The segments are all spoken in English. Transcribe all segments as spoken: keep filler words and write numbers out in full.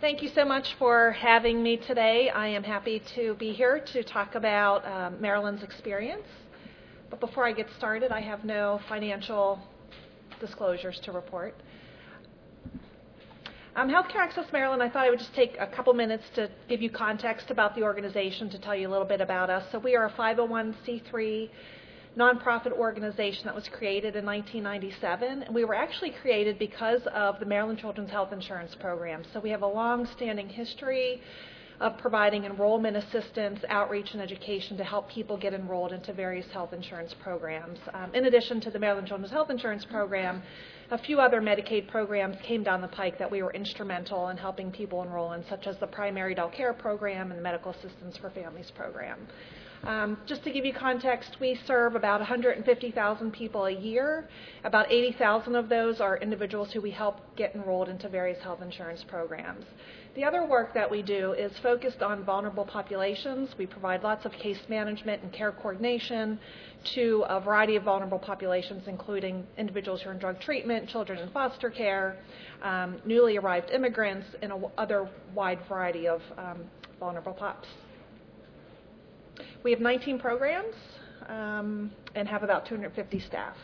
Thank you so much for having me today. I am happy to be here to talk about um, Maryland's experience. But before I get started, I have no financial disclosures to report. Um, Healthcare Access Maryland, I thought I would just take a couple minutes to give you context about the organization, to tell you a little bit about us. So we are a five oh one c three nonprofit organization that was created in nineteen ninety-seven, and we were actually created because of the Maryland Children's Health Insurance Program. So we have a long-standing history of providing enrollment assistance, outreach, and education to help people get enrolled into various health insurance programs. Um, in addition to the Maryland Children's Health Insurance Program, a few other Medicaid programs came down the pike that we were instrumental in helping people enroll in, such as the Primary Adult Care Program and the Medical Assistance for Families Program. Um, just to give you context, we serve about one hundred fifty thousand people a year. About eighty thousand of those are individuals who we help get enrolled into various health insurance programs. The other work that we do is focused on vulnerable populations. We provide lots of case management and care coordination to a variety of vulnerable populations, including individuals who are in drug treatment, children in foster care, um, newly arrived immigrants, and a w- other wide variety of um, vulnerable pops. We have nineteen programs um, and have about two hundred fifty staff.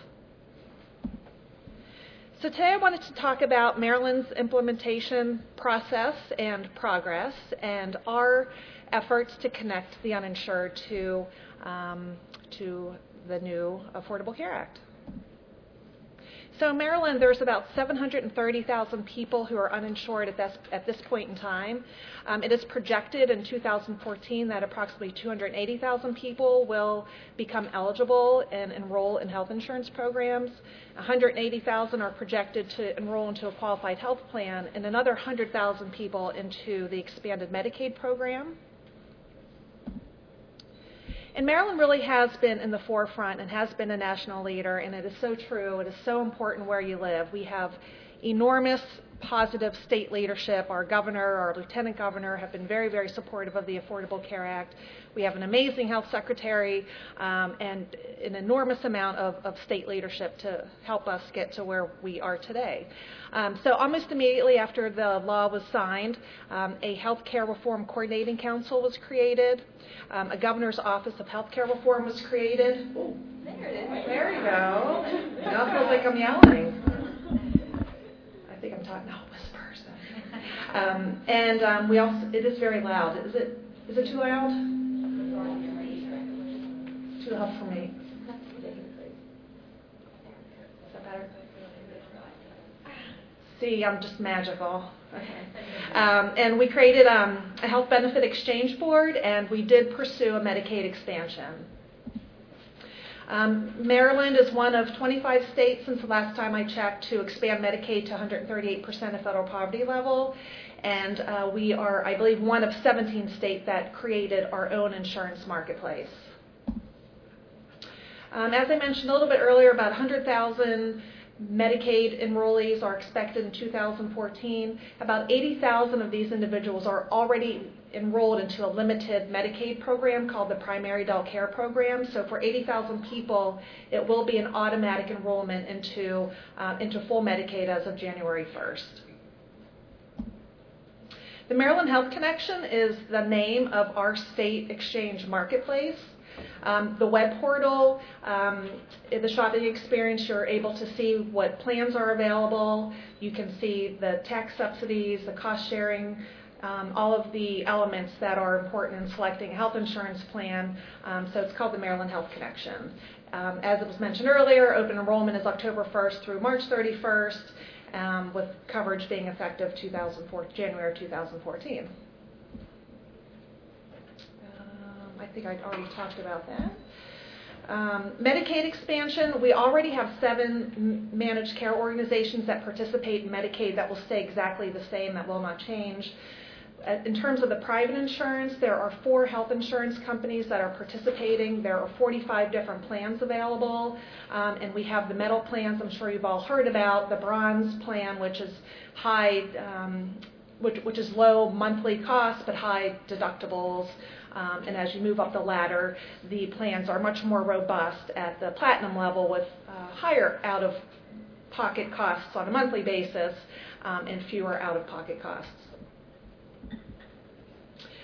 So today I wanted to talk about Maryland's implementation process and progress and our efforts to connect the uninsured to, um, to the new Affordable Care Act. So in Maryland, there's about seven hundred thirty thousand people who are uninsured at this, at this point in time. Um, it is projected in two thousand fourteen that approximately two hundred eighty thousand people will become eligible and enroll in health insurance programs. one hundred eighty thousand are projected to enroll into a qualified health plan, and another one hundred thousand people into the expanded Medicaid program. And Maryland really has been in the forefront and has been a national leader, and it is so true. It is so important where you live. We have enormous positive state leadership. Our governor, our lieutenant governor have been very, very supportive of the Affordable Care Act. We have an amazing health secretary um, and an enormous amount of, of state leadership to help us get to where we are today. Um, so almost immediately after the law was signed, um, a Health Care Reform Coordinating Council was created. Um, a Governor's Office of Health Care Reform was created. Ooh, there it is. There you go. Now it feels like I'm yelling. I think I'm talking, no, whispers. Um, and um, we also, it is very loud. Is it, is it too loud? Too loud for me. Is that better? See, I'm just magical. Okay. Um, and we created um, a health benefit exchange board, and we did pursue a Medicaid expansion. Um, Maryland is one of twenty-five states since the last time I checked to expand Medicaid to one hundred thirty-eight percent of federal poverty level. And uh, we are, I believe, one of seventeen states that created our own insurance marketplace. Um, as I mentioned a little bit earlier, about one hundred thousand Medicaid enrollees are expected in two thousand fourteen. About eighty thousand of these individuals are already enrolled into a limited Medicaid program called the Primary Adult Care Program. So for eighty thousand people, it will be an automatic enrollment into, uh, into full Medicaid as of January first. The Maryland Health Connection is the name of our state exchange marketplace. Um, the web portal, um, in the shopping experience, you're able to see what plans are available. You can see the tax subsidies, the cost sharing, um, all of the elements that are important in selecting a health insurance plan. Um, so it's called the Maryland Health Connection. Um, as it was mentioned earlier, open enrollment is October first through March thirty-first, um, with coverage being effective two thousand four, January two thousand fourteen. I think I already talked about that. Um, Medicaid expansion, we already have seven managed care organizations that participate in Medicaid that will stay exactly the same, that will not change. In terms of the private insurance, there are four health insurance companies that are participating. There are forty-five different plans available, um, and we have the metal plans I'm sure you've all heard about, the bronze plan, which is high, um, which, which is low monthly costs but high deductibles. Um, and as you move up the ladder, the plans are much more robust at the platinum level with uh, higher out-of-pocket costs on a monthly basis um, and fewer out-of-pocket costs.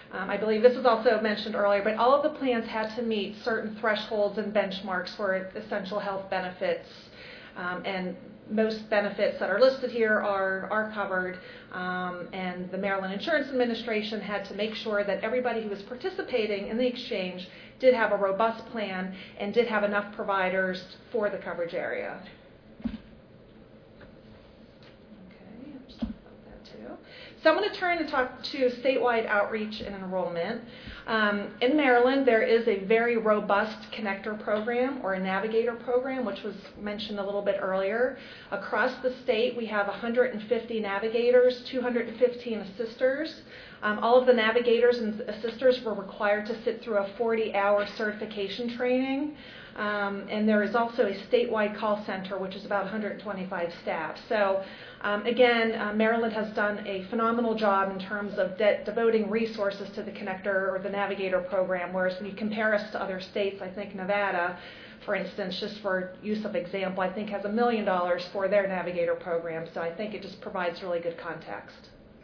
Um, I believe this was also mentioned earlier, but all of the plans had to meet certain thresholds and benchmarks for essential health benefits, um, and most benefits that are listed here are, are covered, um, and the Maryland Insurance Administration had to make sure that everybody who was participating in the exchange did have a robust plan and did have enough providers for the coverage area. Okay, I'll just talk about that too. So I'm going to turn and talk to statewide outreach and enrollment. Um, in Maryland, there is a very robust connector program or a navigator program, which was mentioned a little bit earlier. Across the state, we have one hundred fifty navigators, two hundred fifteen assisters. Um, all of the navigators and assisters were required to sit through a forty hour certification training. Um, and there is also a statewide call center, which is about one hundred twenty-five staff. So um, again, uh, Maryland has done a phenomenal job in terms of de devoting resources to the connector or the navigator program, whereas when you compare us to other states, I think Nevada, for instance, just for use of example, I think has a million dollars for their navigator program. So I think it just provides really good context.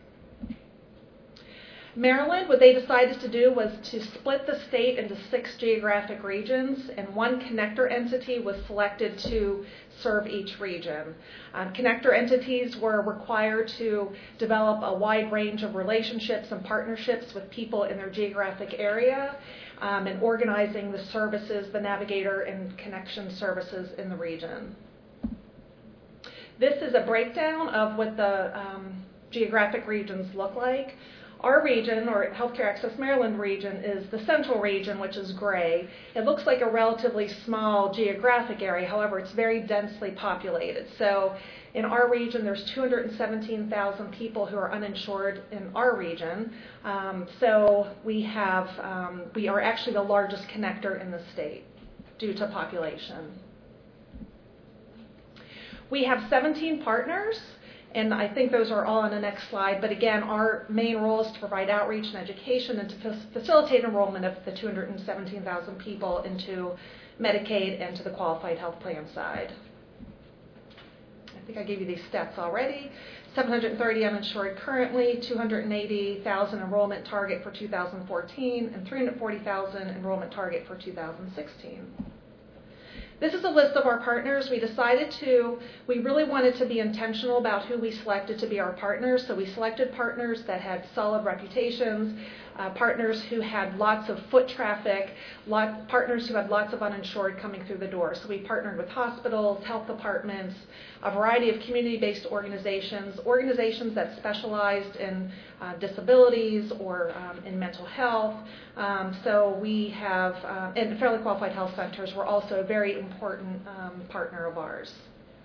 Maryland, what they decided to do was to split the state into six geographic regions, and one connector entity was selected to serve each region. Um, connector entities were required to develop a wide range of relationships and partnerships with people in their geographic area, um, and organizing the services, the navigator and connection services in the region. This is a breakdown of what the um, geographic regions look like. Our region, or Healthcare Access Maryland region, is the central region, which is gray. It looks like a relatively small geographic area, however, it's very densely populated. So in our region, there's two hundred seventeen thousand people who are uninsured in our region. Um, so we have, um, we are actually the largest connector in the state due to population. We have seventeen partners. And I think those are all on the next slide. But again, our main role is to provide outreach and education and to facilitate enrollment of the two hundred seventeen thousand people into Medicaid and to the qualified health plan side. I think I gave you these stats already. seven hundred thirty uninsured currently, two hundred eighty thousand enrollment target for two thousand fourteen, and three hundred forty thousand enrollment target for two thousand sixteen. This is a list of our partners. We decided to, we really wanted to be intentional about who we selected to be our partners. So we selected partners that had solid reputations, uh, partners who had lots of foot traffic, lot, partners who had lots of uninsured coming through the door. So we partnered with hospitals, health departments, a variety of community-based organizations, organizations that specialized in uh, disabilities or um, in mental health. Um, so we have, uh, and Fairly Qualified Health Centers were also a very important um, partner of ours.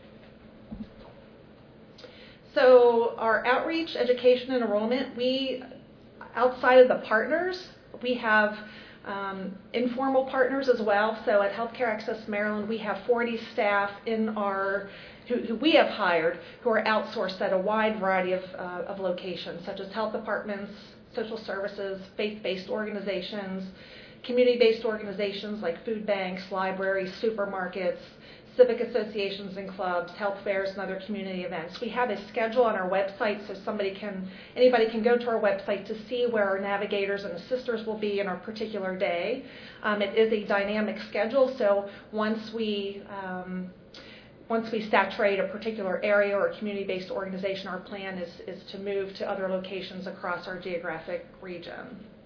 So our outreach, education, and enrollment, we, outside of the partners, we have um, informal partners as well. So at Healthcare Access Maryland, we have forty staff in our Who, who we have hired, who are outsourced at a wide variety of, uh, of locations, such as health departments, social services, faith-based organizations, community-based organizations like food banks, libraries, supermarkets, civic associations and clubs, health fairs, and other community events. We have a schedule on our website, so somebody can, anybody can go to our website to see where our navigators and assisters will be in our particular day. Um, it is a dynamic schedule, so once we um, Once we saturate a particular area or a community-based organization, our plan is, is to move to other locations across our geographic region.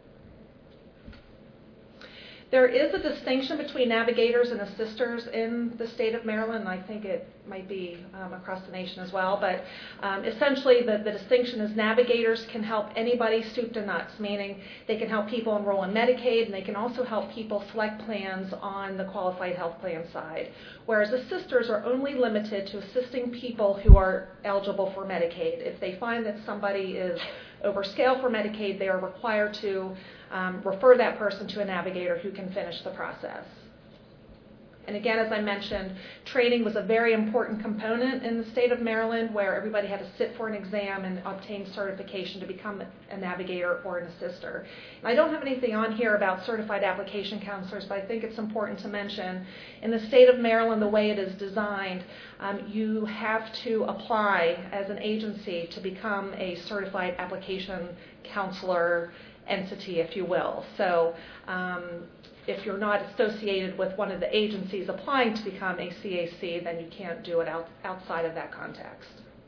There is a distinction between navigators and assisters in the state of Maryland, and I think it might be um, across the nation as well, but um, essentially the, the distinction is navigators can help anybody soup to nuts, meaning they can help people enroll in Medicaid, and they can also help people select plans on the qualified health plan side, whereas assisters are only limited to assisting people who are eligible for Medicaid. If they find that somebody is over scale for Medicaid, they are required to um, refer that person to a navigator who can finish the process. And again, as I mentioned, training was a very important component in the state of Maryland, where everybody had to sit for an exam and obtain certification to become a navigator or an assister. And I don't have anything on here about certified application counselors, but I think it's important to mention, in the state of Maryland, the way it is designed, um, you have to apply as an agency to become a certified application counselor entity, if you will. So um, if you're not associated with one of the agencies applying to become a C A C, then you can't do it out, outside of that context.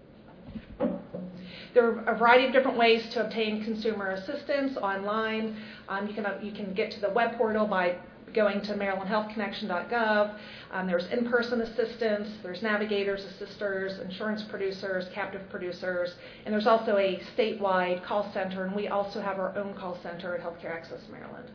There are a variety of different ways to obtain consumer assistance online. Um, you can you can get to the web portal by going to maryland health connection dot gov. Um, there's in-person assistance, there's navigators, assisters, insurance producers, captive producers, and there's also a statewide call center, and we also have our own call center at Healthcare Access Maryland.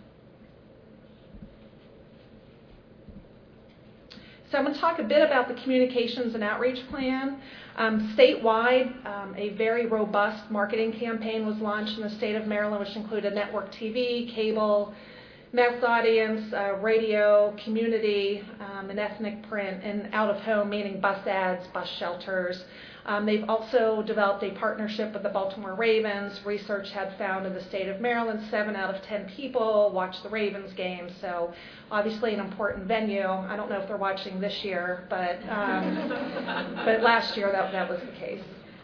So I'm going to talk a bit about the communications and outreach plan. Um, statewide, um, a very robust marketing campaign was launched in the state of Maryland, which included network T V, cable, mass audience, uh, radio, community, um, and ethnic print, and out-of-home, meaning bus ads, bus shelters. Um, they've also developed a partnership with the Baltimore Ravens. Research had found in the state of Maryland, seven out of ten people watch the Ravens games, so obviously an important venue. I don't know if they're watching this year, but um, but last year that, that was the case.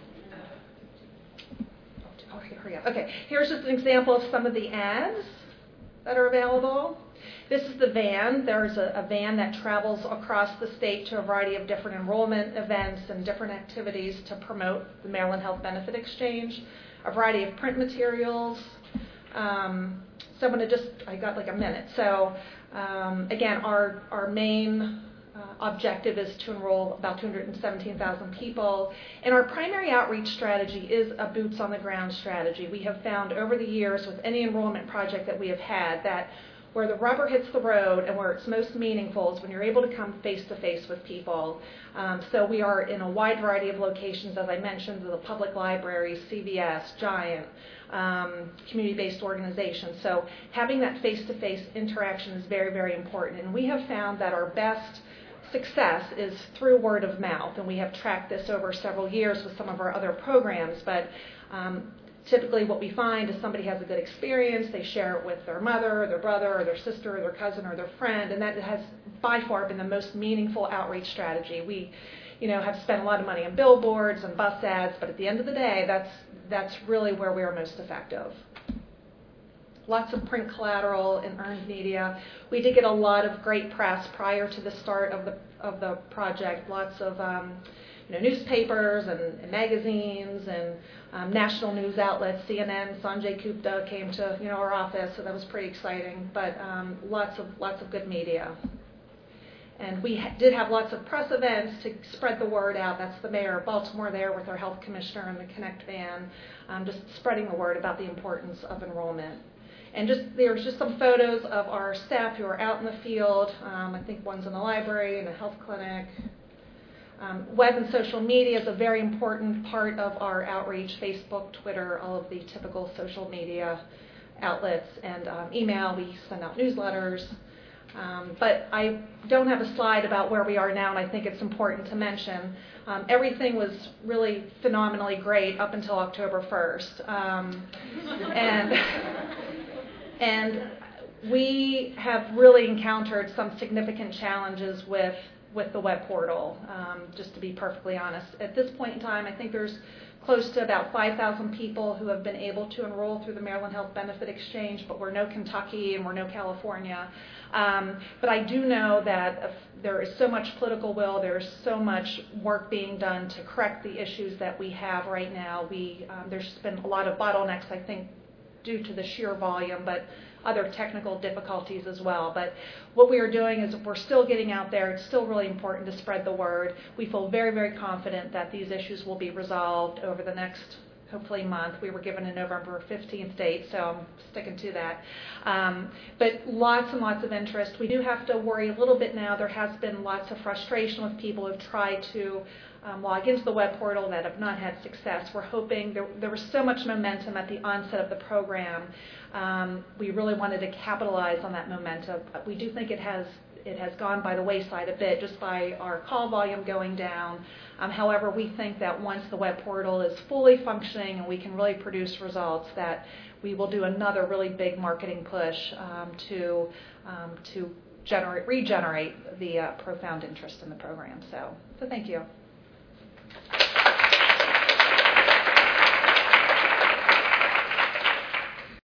Oh, here we go. Okay, here's just an example of some of the ads that are available. This is the van. There's a, a van that travels across the state to a variety of different enrollment events and different activities to promote the Maryland Health Benefit Exchange, a variety of print materials. Um, so I'm going to just, I got like a minute. So um, again, our, our main uh, objective is to enroll about two hundred seventeen thousand people. And our primary outreach strategy is a boots on the ground strategy. We have found over the years with any enrollment project that we have had that where the rubber hits the road and where it's most meaningful is when you're able to come face-to-face with people. Um, so we are in a wide variety of locations, as I mentioned, the public libraries, C V S, Giant, um, community-based organizations. So having that face-to-face interaction is very, very important. And we have found that our best success is through word of mouth, and we have tracked this over several years with some of our other programs. But um, typically what we find is somebody has a good experience, they share it with their mother, or their brother, or their sister, or their cousin, or their friend, and that has by far been the most meaningful outreach strategy. We, you know, have spent a lot of money on billboards and bus ads, but at the end of the day, that's, that's really where we are most effective. Lots of print collateral and earned media. We did get a lot of great press prior to the start of the, of the project, lots of um, you know, newspapers and, and magazines and um, national news outlets, C N N, Sanjay Gupta came to you know our office, so that was pretty exciting. But um, lots of lots of good media, and we ha- did have lots of press events to spread the word out. That's the mayor of Baltimore there with our health commissioner and the Connect van, um, just spreading the word about the importance of enrollment. And just there's just some photos of our staff who are out in the field. Um, I think one's in the library and a health clinic. Um, web and social media is a very important part of our outreach, Facebook, Twitter, all of the typical social media outlets, and um, email. We send out newsletters. Um, but I don't have a slide about where we are now, and I think it's important to mention. Um, everything was really phenomenally great up until October first. Um, and, and we have really encountered some significant challenges with with the web portal, um, just to be perfectly honest. At this point in time, I think there's close to about five thousand people who have been able to enroll through the Maryland Health Benefit Exchange, but we're no Kentucky and we're no California. Um, but I do know that there is so much political will, there's so much work being done to correct the issues that we have right now. We, um, there's been a lot of bottlenecks, I think, due to the sheer volume, but other technical difficulties as well. But what we are doing is we're still getting out there. It's still really important to spread the word. We feel very, very confident that these issues will be resolved over the next, hopefully, month. We were given a November fifteenth date, so I'm sticking to that. Um, but lots and lots of interest. We do have to worry a little bit now. There has been lots of frustration with people who've tried to Um, log into the web portal that have not had success. We're hoping there, there was so much momentum at the onset of the program. Um, we really wanted to capitalize on that momentum. We do think it has it has gone by the wayside a bit just by our call volume going down. Um, however, we think that once the web portal is fully functioning and we can really produce results, that we will do another really big marketing push um, to um, to generate regenerate the uh, profound interest in the program. So, so thank you.